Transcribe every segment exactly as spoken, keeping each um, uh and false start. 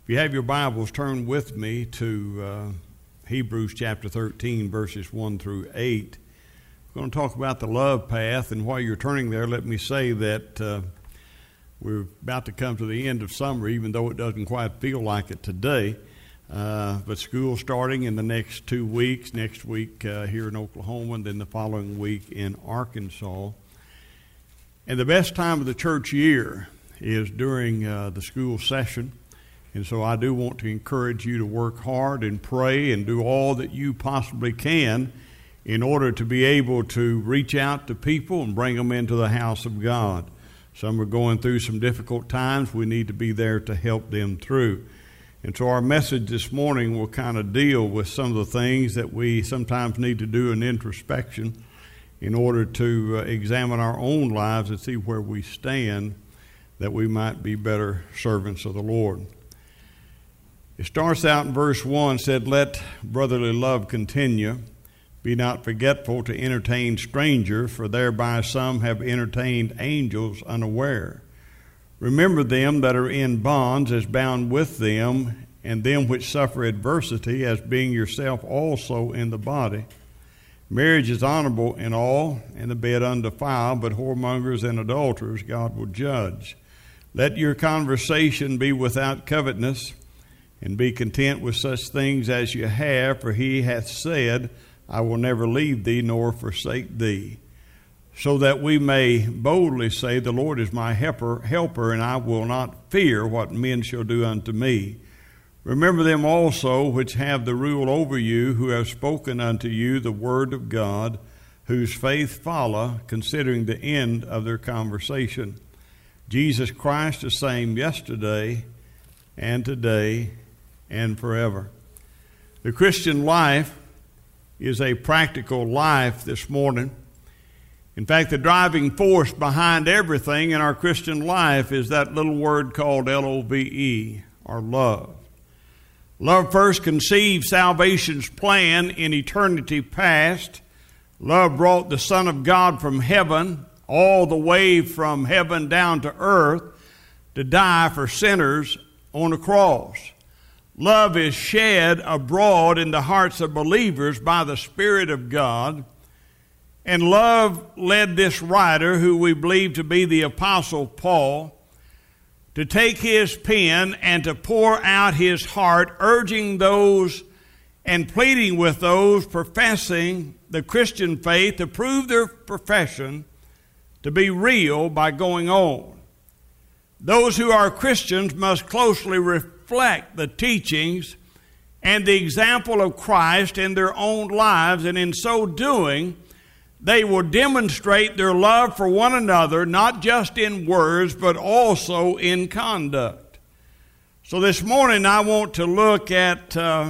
If you have your Bibles, turn with me to uh, Hebrews chapter thirteen, verses one through eight. We're going to talk about the love path, and while you're turning there, let me say that uh, we're about to come to the end of summer, even though it doesn't quite feel like it today. Uh, but school's starting in the next two weeks, next week uh, here in Oklahoma, and then the following week in Arkansas. And the best time of the church year is during uh, the school session. And so I do want to encourage you to work hard and pray and do all that you possibly can in order to be able to reach out to people and bring them into the house of God. Some are going through some difficult times. We need to be there to help them through. And so our message this morning will kind of deal with some of the things that we sometimes need to do an introspection in order to uh, examine our own lives and see where we stand, that we might be better servants of the Lord. It starts out in verse one, said, "Let brotherly love continue. Be not forgetful to entertain strangers, for thereby some have entertained angels unaware. Remember them that are in bonds as bound with them, and them which suffer adversity as being yourself also in the body. Marriage is honorable in all, and the bed undefiled, but whoremongers and adulterers God will judge. Let your conversation be without covetousness, and be content with such things as you have, for he hath said, I will never leave thee nor forsake thee. So that we may boldly say, the Lord is my helper, helper, and I will not fear what men shall do unto me. Remember them also which have the rule over you, who have spoken unto you the word of God, whose faith follow, considering the end of their conversation. Jesus Christ the same yesterday and today and forever." The Christian life is a practical life this morning. In fact, the driving force behind everything in our Christian life is that little word called L O V E, or love. Love first conceived salvation's plan in eternity past. Love brought the Son of God from heaven, all the way from heaven down to earth, to die for sinners on a cross. Love is shed abroad in the hearts of believers by the Spirit of God. And love led this writer, who we believe to be the Apostle Paul, to take his pen and to pour out his heart, urging those and pleading with those professing the Christian faith to prove their profession to be real by going on. Those who are Christians must closely reflect the teachings and the example of Christ in their own lives, and in so doing, they will demonstrate their love for one another, not just in words, but also in conduct. So this morning I want to look at uh,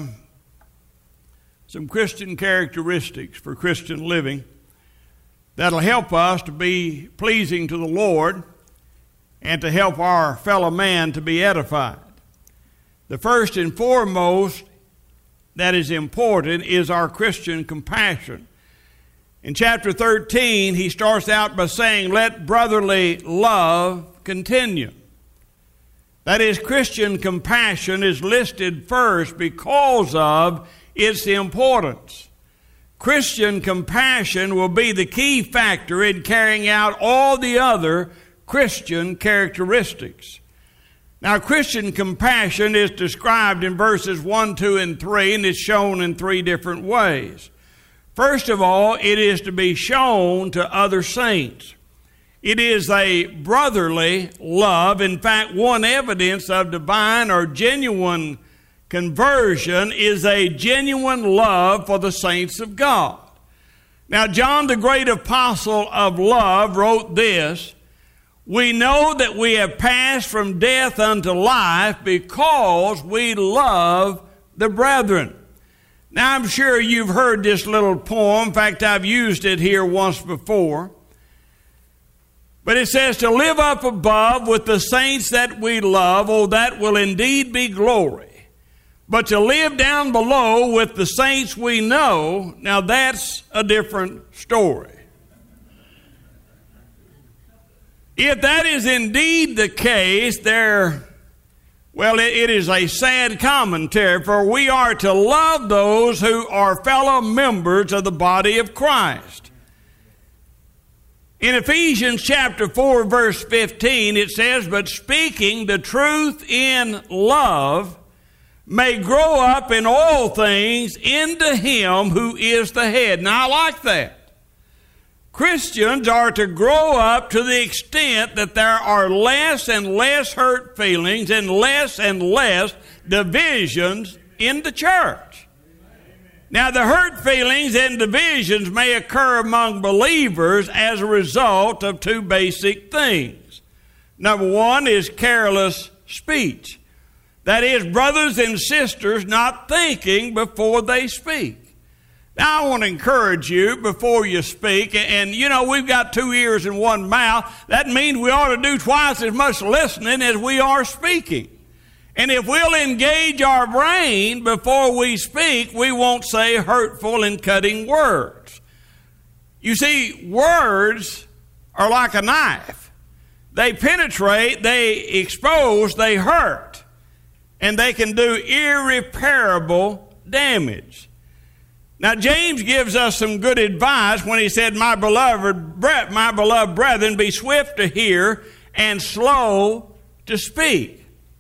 some Christian characteristics for Christian living that'll help us to be pleasing to the Lord and to help our fellow man to be edified. The first and foremost that is important is our Christian compassion. In chapter thirteen, he starts out by saying, let brotherly love continue. That is, Christian compassion is listed first because of its importance. Christian compassion will be the key factor in carrying out all the other Christian characteristics. Now, Christian compassion is described in verses one, two, and three, and it's shown in three different ways. First of all, it is to be shown to other saints. It is a brotherly love. In fact, one evidence of divine or genuine conversion is a genuine love for the saints of God. Now, John, the great apostle of love, wrote this, "We know that we have passed from death unto life because we love the brethren." Now, I'm sure you've heard this little poem. In fact, I've used it here once before. But it says, to live up above with the saints that we love, oh, that will indeed be glory. But to live down below with the saints we know, now that's a different story. If that is indeed the case, there Well, it, it is a sad commentary, for we are to love those who are fellow members of the body of Christ. In Ephesians chapter four, verse fifteen, it says, "But speaking the truth in love may grow up in all things into him who is the head." Now, I like that. Christians are to grow up to the extent that there are less and less hurt feelings and less and less divisions in the church. Now, the hurt feelings and divisions may occur among believers as a result of two basic things. Number one is careless speech. That is, brothers and sisters not thinking before they speak. Now, I want to encourage you before you speak, and you know, we've got two ears and one mouth. That means we ought to do twice as much listening as we are speaking. And if we'll engage our brain before we speak, we won't say hurtful and cutting words. You see, words are like a knife. They penetrate, they expose, they hurt, and they can do irreparable damage. Now, James gives us some good advice when he said, my beloved, my beloved brethren, be swift to hear and slow to speak.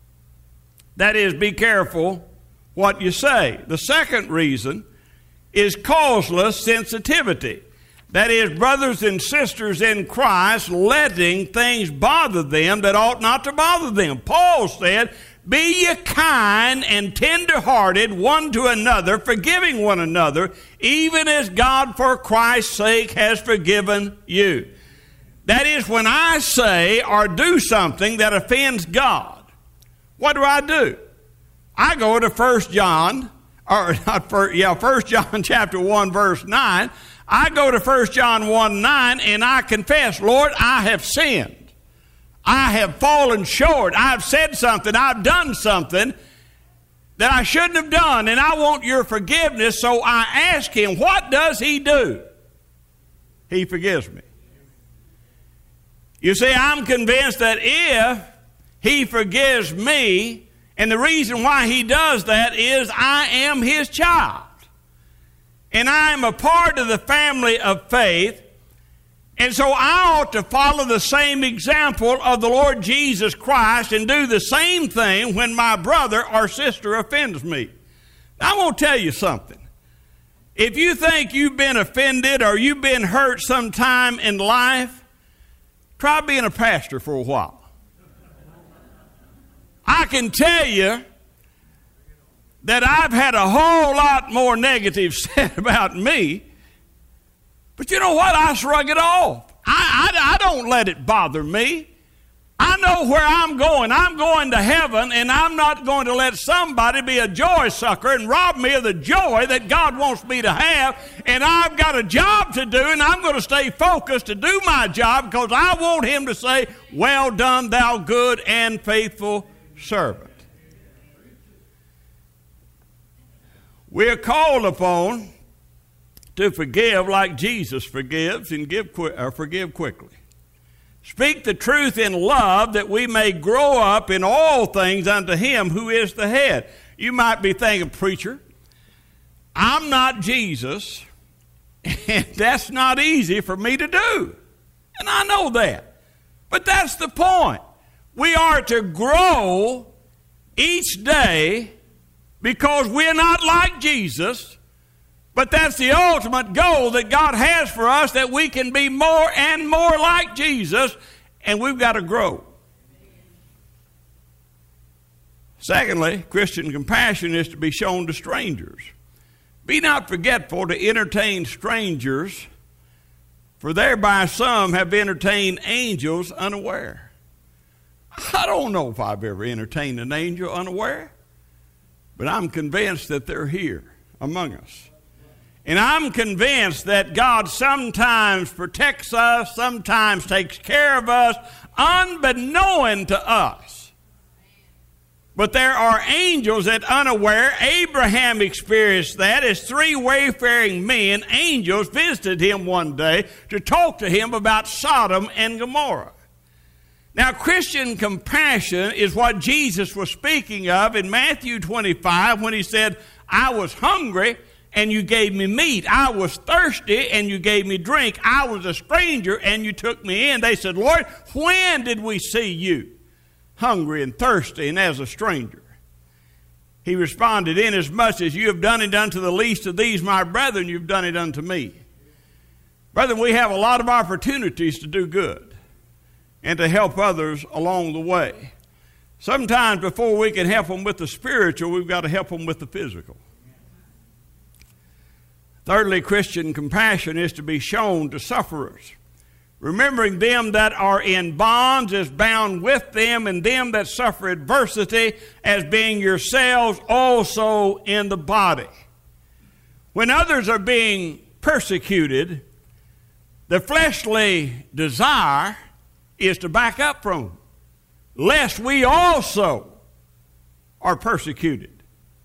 That is, be careful what you say. The second reason is causeless sensitivity. That is, brothers and sisters in Christ letting things bother them that ought not to bother them. Paul said, be ye kind and tender-hearted one to another, forgiving one another, even as God for Christ's sake has forgiven you. That is, when I say or do something that offends God, what do I do? I go to First John, or not first, yeah, First John chapter one, verse nine. I go to First John one, nine, and I confess, Lord, I have sinned. I have fallen short. I've said something. I've done something that I shouldn't have done, and I want your forgiveness. So I ask him, what does he do? He forgives me. You see, I'm convinced that if he forgives me, and the reason why he does that is I am his child. And I am a part of the family of faith. And so I ought to follow the same example of the Lord Jesus Christ and do the same thing when my brother or sister offends me. Now, I'm going to tell you something. If you think you've been offended or you've been hurt sometime in life, try being a pastor for a while. I can tell you that I've had a whole lot more negative said about me, but you know what? I shrug it off. I, I, I don't let it bother me. I know where I'm going. I'm going to heaven, and I'm not going to let somebody be a joy sucker and rob me of the joy that God wants me to have. And I've got a job to do, and I'm going to stay focused to do my job because I want him to say, well done, thou good and faithful servant. We are called upon to forgive like Jesus forgives and give qui- or forgive quickly. Speak the truth in love that we may grow up in all things unto him who is the head. You might be thinking, preacher, I'm not Jesus, and that's not easy for me to do. And I know that. But that's the point. We are to grow each day because we're not like Jesus, but that's the ultimate goal that God has for us, that we can be more and more like Jesus, and we've got to grow. Secondly, Christian compassion is to be shown to strangers. Be not forgetful to entertain strangers, for thereby some have entertained angels unaware. I don't know if I've ever entertained an angel unaware, but I'm convinced that they're here among us. And I'm convinced that God sometimes protects us, sometimes takes care of us, unbeknown to us. But there are angels that unaware. Abraham experienced that as three wayfaring men, angels, visited him one day to talk to him about Sodom and Gomorrah. Now, Christian compassion is what Jesus was speaking of in Matthew twenty-five when he said, I was hungry and you gave me meat. I was thirsty and you gave me drink. I was a stranger and you took me in. They said, Lord, when did we see you hungry and thirsty and as a stranger? He responded, inasmuch as you have done it unto the least of these, my brethren, you've done it unto me. Brethren, we have a lot of opportunities to do good and to help others along the way. Sometimes before we can help them with the spiritual, we've got to help them with the physical. Thirdly, Christian compassion is to be shown to sufferers, remembering them that are in bonds as bound with them, and them that suffer adversity as being yourselves also in the body. When others are being persecuted, the fleshly desire is to back up from them, lest we also are persecuted.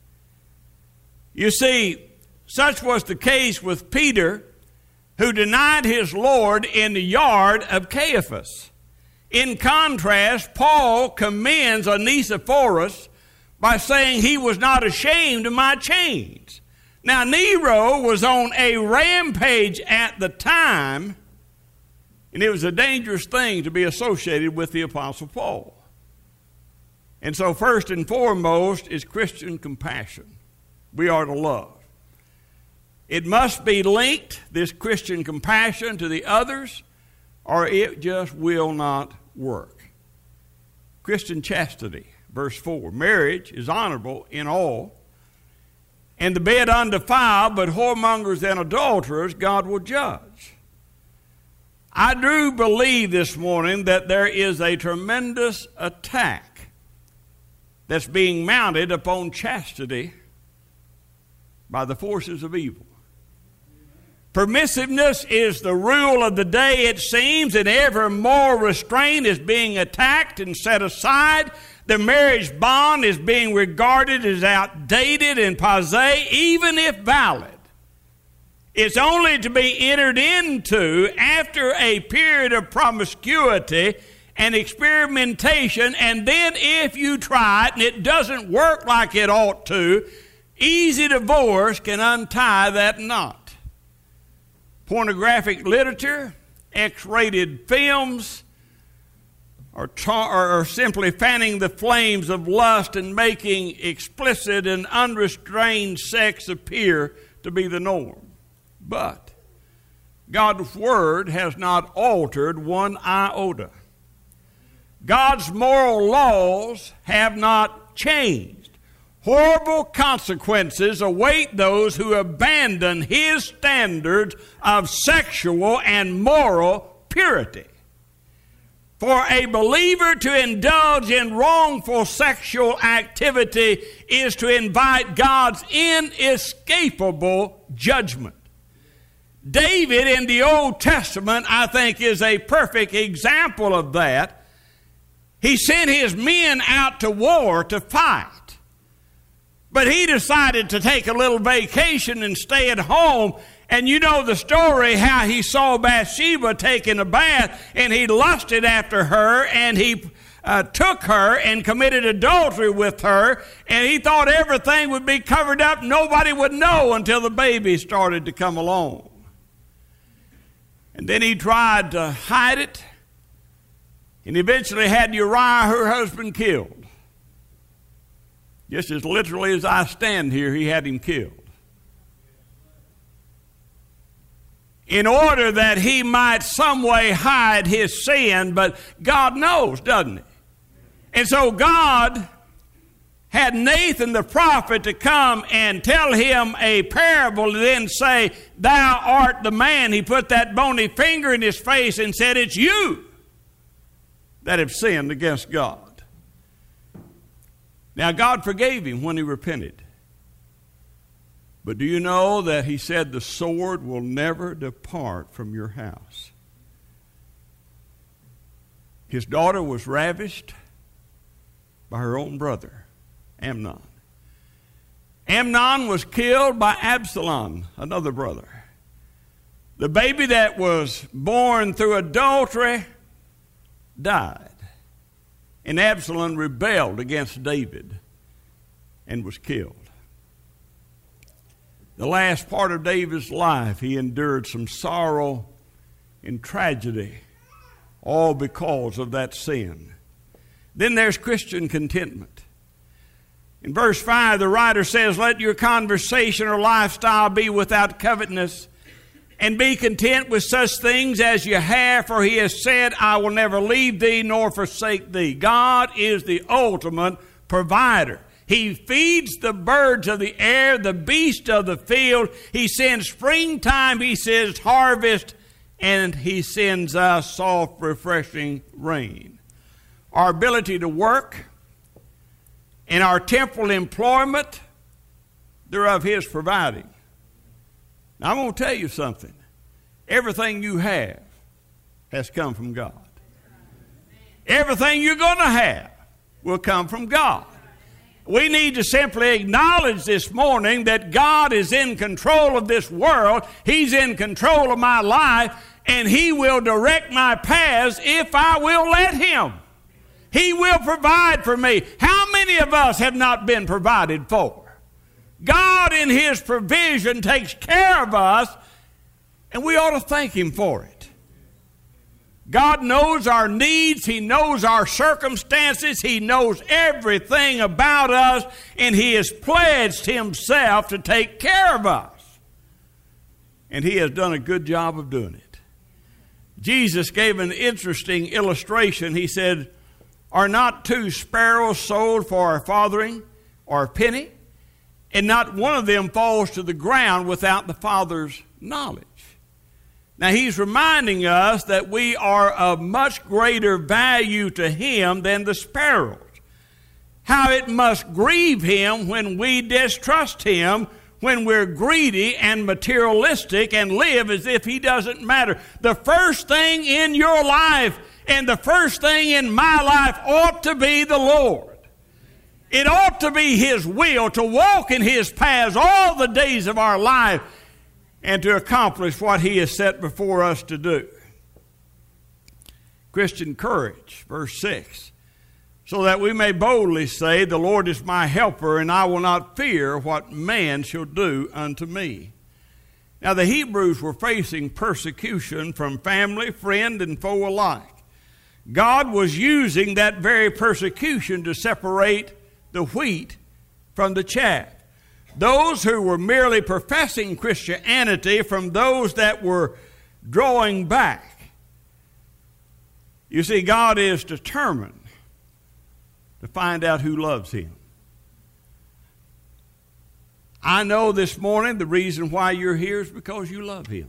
You see, such was the case with Peter, who denied his Lord in the yard of Caiaphas. In contrast, Paul commends Onesiphorus by saying he was not ashamed of my chains. Now, Nero was on a rampage at the time, and it was a dangerous thing to be associated with the Apostle Paul. And so first and foremost is Christian compassion. We are to love. It must be linked, this Christian compassion, to the others, or it just will not work. Christian chastity, verse four. Marriage is honorable in all, and the bed undefiled, but whoremongers and adulterers God will judge. I do believe this morning that there is a tremendous attack that's being mounted upon chastity by the forces of evil. Permissiveness is the rule of the day, it seems, and ever more restraint is being attacked and set aside. The marriage bond is being regarded as outdated and passé, even if valid. It's only to be entered into after a period of promiscuity and experimentation, and then if you try it and it doesn't work like it ought to, easy divorce can untie that knot. Pornographic literature, X-rated films, or, tar- or simply fanning the flames of lust and making explicit and unrestrained sex appear to be the norm. But God's Word has not altered one iota. God's moral laws have not changed. Horrible consequences await those who abandon His standards of sexual and moral purity. For a believer to indulge in wrongful sexual activity is to invite God's inescapable judgment. David in the Old Testament, I think, is a perfect example of that. He sent his men out to war to fight. But he decided to take a little vacation and stay at home. And you know the story, how he saw Bathsheba taking a bath, and he lusted after her, and he uh, took her and committed adultery with her, and he thought everything would be covered up, nobody would know until the baby started to come along. And then he tried to hide it, and eventually had Uriah, her husband, killed. Just as literally as I stand here, he had him killed. In order that he might some way hide his sin, but God knows, doesn't he? And so God had Nathan the prophet to come and tell him a parable and then say, thou art the man. He put that bony finger in his face and said, it's you that have sinned against God. Now, God forgave him when he repented. But do you know that he said the sword will never depart from your house? His daughter was ravished by her own brother, Amnon. Amnon was killed by Absalom, another brother. The baby that was born through adultery died. And Absalom rebelled against David and was killed. The last part of David's life, he endured some sorrow and tragedy, all because of that sin. Then there's Christian contentment. In verse five, the writer says, let your conversation or lifestyle be without covetousness, and be content with such things as you have, for he has said, I will never leave thee nor forsake thee. God is the ultimate provider. He feeds the birds of the air, the beasts of the field. He sends springtime, he sends harvest, and he sends us soft, refreshing rain. Our ability to work and our temporal employment, they're of his providing. Now, I'm going to tell you something. Everything you have has come from God. Everything you're going to have will come from God. We need to simply acknowledge this morning that God is in control of this world. He's in control of my life, and he will direct my paths if I will let him. He will provide for me. How many of us have not been provided for? God in his provision takes care of us, and we ought to thank him for it. God knows our needs. He knows our circumstances. He knows everything about us, and he has pledged himself to take care of us. And he has done a good job of doing it. Jesus gave an interesting illustration. He said, are not two sparrows sold for a farthing or a penny? And not one of them falls to the ground without the Father's knowledge. Now, he's reminding us that we are of much greater value to him than the sparrows. How it must grieve him when we distrust him, when we're greedy and materialistic and live as if he doesn't matter. The first thing in your life and the first thing in my life ought to be the Lord. It ought to be his will to walk in his paths all the days of our life and to accomplish what he has set before us to do. Christian courage, verse six. So that we may boldly say, the Lord is my helper, and I will not fear what man shall do unto me. Now the Hebrews were facing persecution from family, friend, and foe alike. God was using that very persecution to separate the wheat from the chaff. Those who were merely professing Christianity from those that were drawing back. You see, God is determined to find out who loves him. I know this morning the reason why you're here is because you love him.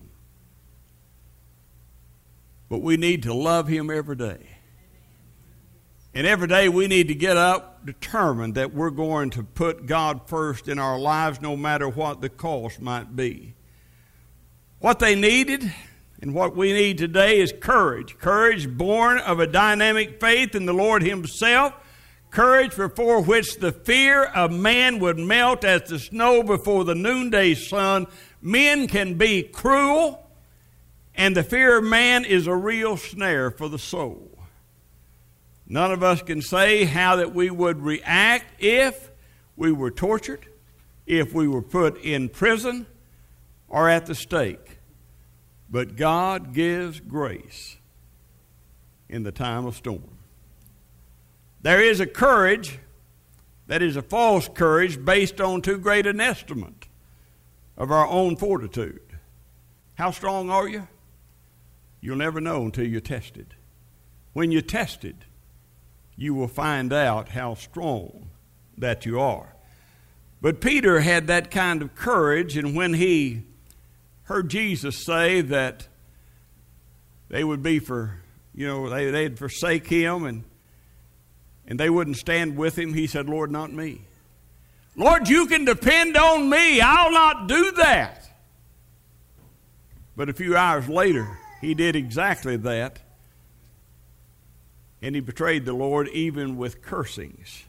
But we need to love him every day. And every day we need to get up determined that we're going to put God first in our lives no matter what the cost might be. What they needed and what we need today is courage. Courage born of a dynamic faith in the Lord himself. Courage before which the fear of man would melt as the snow before the noonday sun. Men can be cruel, and the fear of man is a real snare for the soul. None of us can say how that we would react if we were tortured, if we were put in prison or at the stake. But God gives grace in the time of storm. There is a courage that is a false courage based on too great an estimate of our own fortitude. How strong are you? You'll never know until you're tested. When you're tested, you will find out how strong that you are. But Peter had that kind of courage, and when he heard Jesus say that they would be for, you know, they, they'd forsake him and and they wouldn't stand with him, he said, Lord, not me. Lord, you can depend on me. I'll not do that. But a few hours later, he did exactly that. And he betrayed the Lord even with cursings.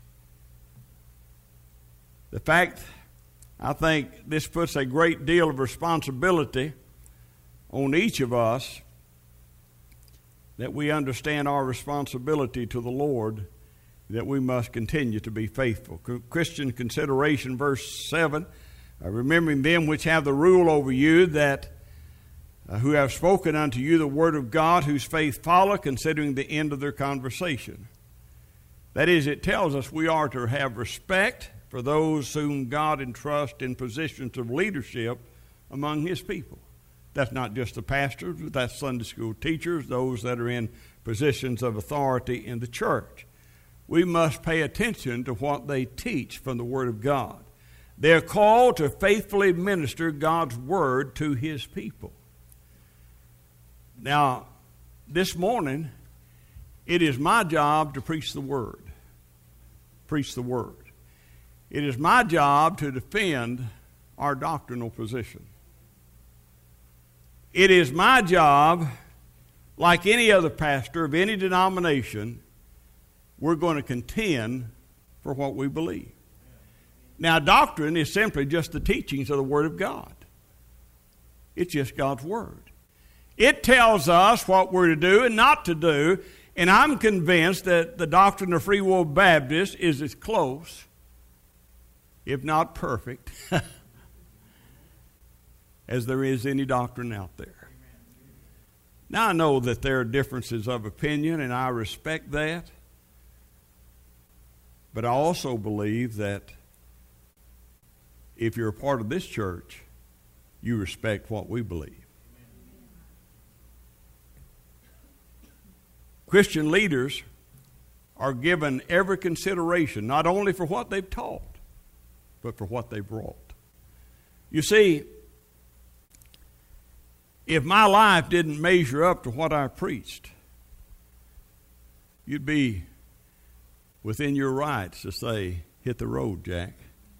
The fact, I think this puts a great deal of responsibility on each of us, that we understand our responsibility to the Lord that we must continue to be faithful. Christian consideration, verse seven, uh, remembering them which have the rule over you, that uh, who have spoken unto you the word of God, whose faith follow, considering the end of their conversation. That is, it tells us we are to have respect for those whom God entrusts in positions of leadership among his people. That's not just the pastors, but that's Sunday school teachers, those that are in positions of authority in the church. We must pay attention to what they teach from the Word of God. They're called to faithfully minister God's Word to his people. Now, this morning, it is my job to preach the Word. Preach the Word. It is my job to defend our doctrinal position. It is my job, like any other pastor of any denomination, we're going to contend for what we believe. Now, doctrine is simply just the teachings of the Word of God. It's just God's Word. It tells us what we're to do and not to do, and I'm convinced that the doctrine of Free Will Baptist is as close, if not perfect, as there is any doctrine out there. Now, I know that there are differences of opinion, and I respect that. But I also believe that if you're a part of this church, you respect what we believe. Christian leaders are given every consideration, not only for what they've taught, but for what they've wrought. You see, if my life didn't measure up to what I preached, you'd be within your rights to say, hit the road, Jack.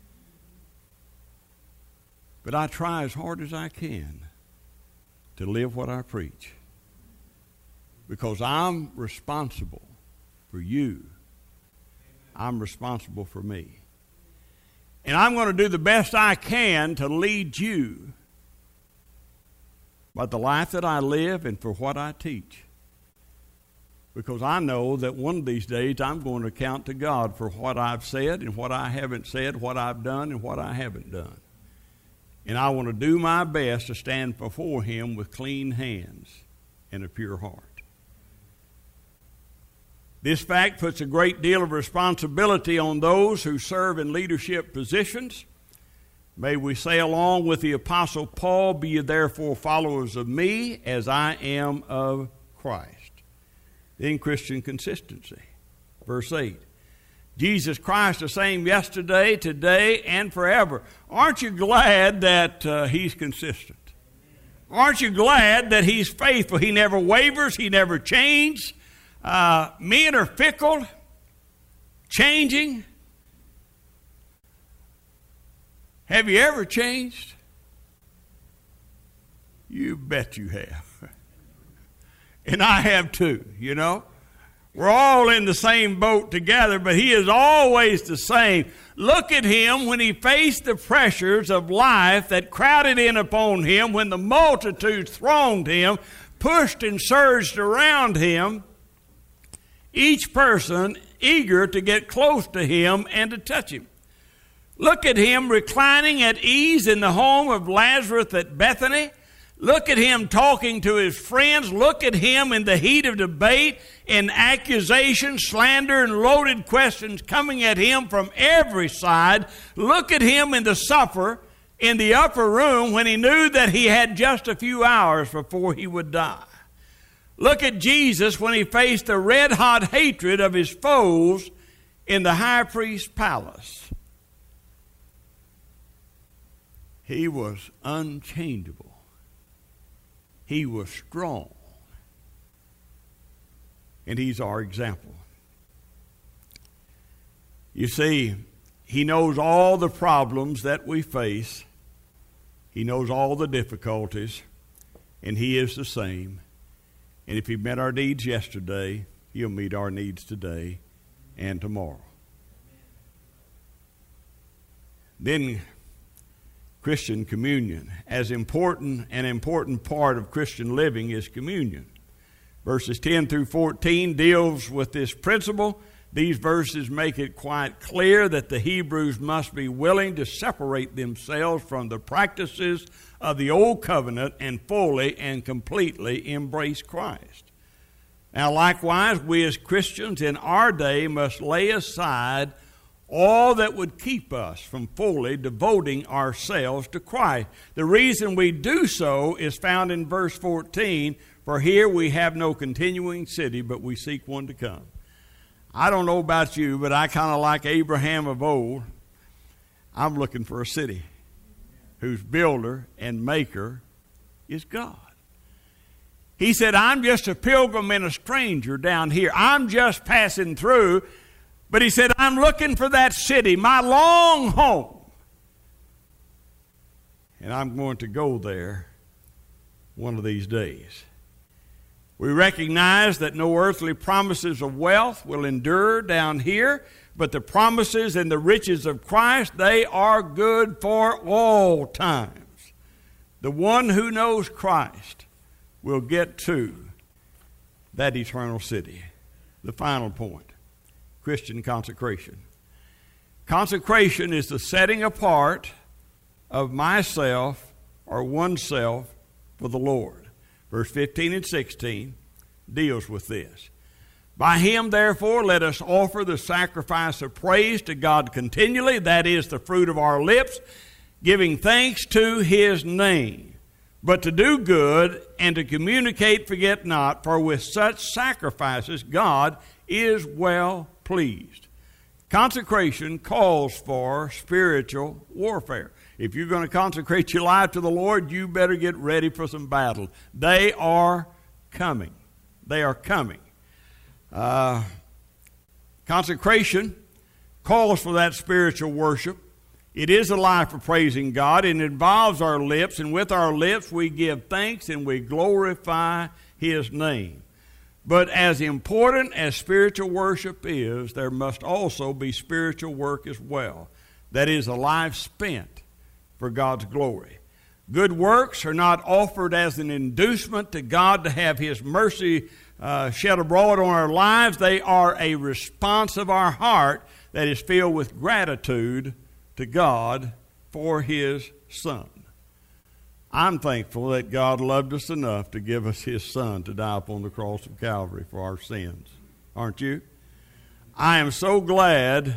But I try as hard as I can to live what I preach, because I'm responsible for you. I'm responsible for me. And I'm going to do the best I can to lead you by the life that I live and for what I teach. Because I know that one of these days I'm going to account to God for what I've said and what I haven't said, what I've done and what I haven't done. And I want to do my best to stand before him with clean hands and a pure heart. This fact puts a great deal of responsibility on those who serve in leadership positions. May we say along with the Apostle Paul, be ye therefore followers of me as I am of Christ. Then Christian consistency. Verse eight. Jesus Christ the same yesterday, today, and forever. Aren't you glad that uh, he's consistent? Aren't you glad that he's faithful? He never wavers. He never changes. Uh, men are fickle, changing. Have you ever changed? You bet you have. And I have too, you know. We're all in the same boat together, but he is always the same. Look at him when he faced the pressures of life that crowded in upon him, when the multitudes thronged him, pushed and surged around him, each person eager to get close to him and to touch him. Look at him reclining at ease in the home of Lazarus at Bethany. Look at him talking to his friends. Look at him in the heat of debate and accusation, slander, and loaded questions coming at him from every side. Look at him in the supper in the upper room when he knew that he had just a few hours before he would die. Look at Jesus when he faced the red-hot hatred of his foes in the high priest's palace. He was unchangeable. He was strong. And he's our example. You see, he knows all the problems that we face. He knows all the difficulties. And he is the same. And if he met our needs yesterday, he'll meet our needs today and tomorrow. Then Christian communion. As important, an important part of Christian living is communion. Verses ten through fourteen deals with this principle. These verses make it quite clear that the Hebrews must be willing to separate themselves from the practices of the old covenant and fully and completely embrace Christ. Now, likewise, we as Christians in our day must lay aside all that would keep us from fully devoting ourselves to Christ. The reason we do so is found in verse fourteen, for here we have no continuing city, but we seek one to come. I don't know about you, but I kind of like Abraham of old. I'm looking for a city whose builder and maker is God. He said, I'm just a pilgrim and a stranger down here. I'm just passing through. But he said, I'm looking for that city, my long home. And I'm going to go there one of these days. We recognize that no earthly promises of wealth will endure down here, but the promises and the riches of Christ, they are good for all times. The one who knows Christ will get to that eternal city. The final point, Christian consecration. Consecration is the setting apart of myself or oneself for the Lord. Verse fifteen and sixteen deals with this. By him, therefore, let us offer the sacrifice of praise to God continually, that is the fruit of our lips, giving thanks to his name. But to do good and to communicate forget not, for with such sacrifices God is well pleased. Consecration calls for spiritual warfare. If you're going to consecrate your life to the Lord, you better get ready for some battle. They are coming. They are coming. Uh, consecration calls for that spiritual worship. It is a life of praising God, and it involves our lips, and with our lips we give thanks and we glorify his name. But as important as spiritual worship is, there must also be spiritual work as well. That is a life spent for God's glory. Good works are not offered as an inducement to God to have his mercy uh, shed abroad on our lives. They are a response of our heart that is filled with gratitude to God for his Son. I'm thankful that God loved us enough to give us his Son to die upon the cross of Calvary for our sins. Aren't you? I am so glad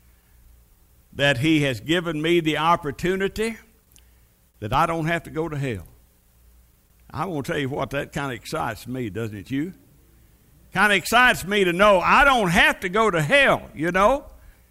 that he has given me the opportunity that I don't have to go to hell. I want to tell you what, that kind of excites me, doesn't it you? Kind of excites me to know I don't have to go to hell, you know.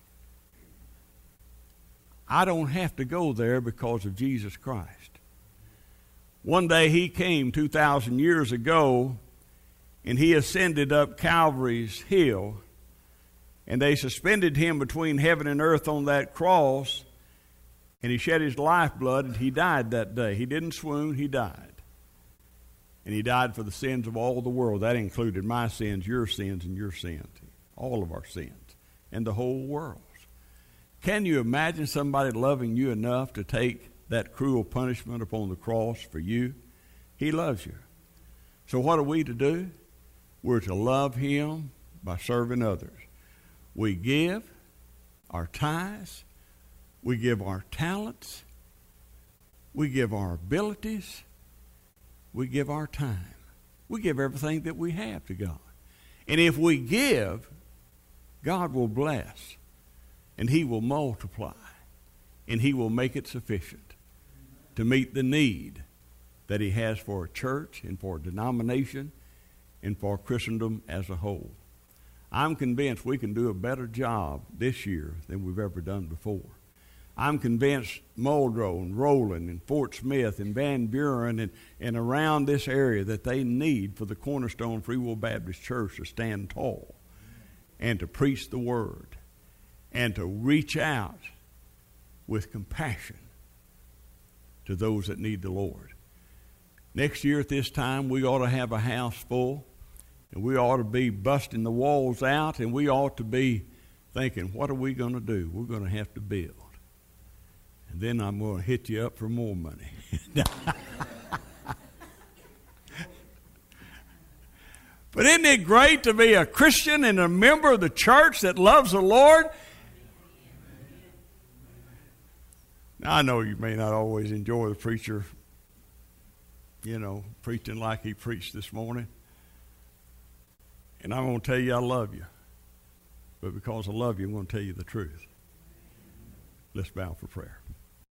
I don't have to go there because of Jesus Christ. One day he came two thousand years ago, and he ascended up Calvary's hill, and they suspended him between heaven and earth on that cross, and he shed his lifeblood, and he died that day. He didn't swoon, he died. And he died for the sins of all the world. That included my sins, your sins, and your sins. All of our sins, and the whole world. Can you imagine somebody loving you enough to take that cruel punishment upon the cross for you? He loves you. So what are we to do? We're to love him by serving others. We give our tithes. We give our talents. We give our abilities. We give our time. We give everything that we have to God. And if we give, God will bless. And he will multiply. And he will make it sufficient to meet the need that he has for a church and for a denomination and for Christendom as a whole. I'm convinced we can do a better job this year than we've ever done before. I'm convinced Muldrow and Roland and Fort Smith and Van Buren and, and around this area that they need for the Cornerstone Free Will Baptist Church to stand tall and to preach the word and to reach out with compassion to those that need the Lord. Next year at this time, we ought to have a house full, and we ought to be busting the walls out, and we ought to be thinking, what are we going to do? We're going to have to build. And then I'm going to hit you up for more money. But isn't it great to be a Christian and a member of the church that loves the Lord? Now, I know you may not always enjoy the preacher, you know, preaching like he preached this morning. And I'm going to tell you I love you. But because I love you, I'm going to tell you the truth. Let's bow for prayer.